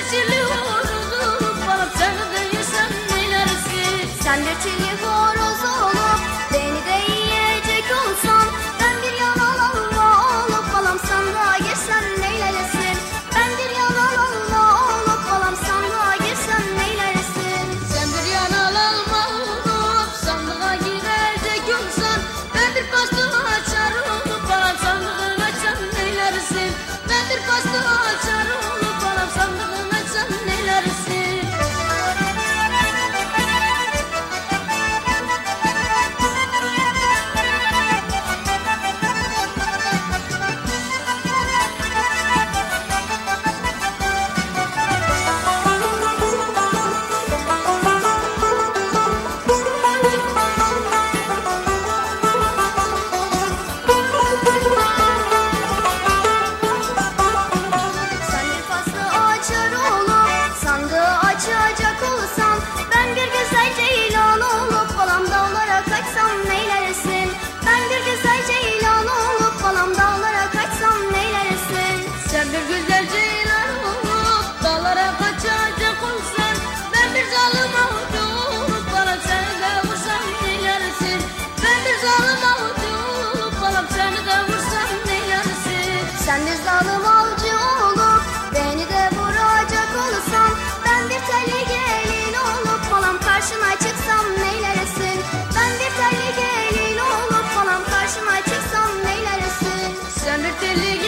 çilli horozum, balam seni de yesem neylersin? Sen bir çilli horoz olup beni de yiyecek olsan, ben bir yalan alma olup balam sandığa girsem neylersin? Ben bir yalan alma olup balam sandığa girsem neylersin? Sen bir yalan alma olup sandığa girecek olsan, ben bir pasta açar olup balam sandığını açsam neylersin? Ben bir pasta açar olup balam sandığını açsam neylersin? Açacak olsam, ben bir güzel ceylan olup balam dağlara kaçsam neylersin? Ben bir güzel ceylan olup balam dağlara kaçsam neylersin? Sen bir güzel ceylan olup dağlara kaçacak olsan, ben bir zalim avcı olup balam seni de vursam neylersin? Ben bir zalim avcı olup balam seni de vursam neylersin? Sen bir zalim avcı olup beni de vuracak olsan, ben bir telli gelin olup balam karşına çıksam neylersin? Ben bir telli gelin olup balam karşına çıksam neylersin? Sen bir telli